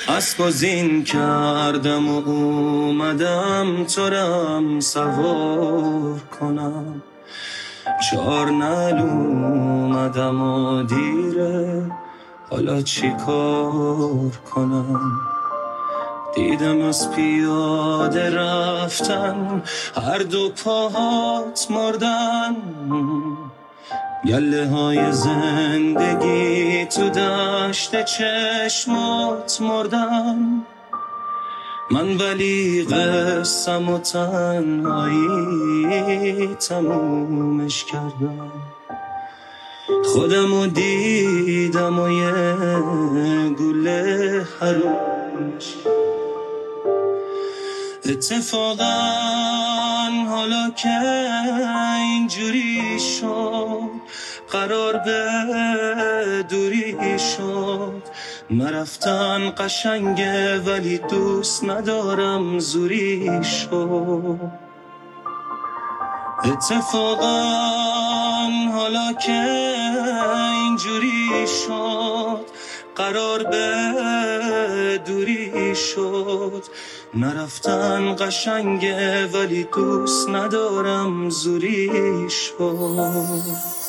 اسب و زین کردم و اومدم تو رم سوار کنم. چار نل اومدم و دیره، حالا چی کار کنم؟ دیدم از پیاده رفتن هر دو پاهات مردن. گله های زندگی تو دشت چشمات مردن. من ولی قسم و تنهایی تمومش کردم. خودمو دیدم و یه گوله حرومش. اتفاقا حالا که اینجوری شد، قرار به دوری شد. نرفتن قشنگه ولی دوست ندارم زوری شد. اتفاقا حالا که اینجوری شد، قرار به دوری شد. نرفتن قشنگه ولی دوست ندارم زوری شد.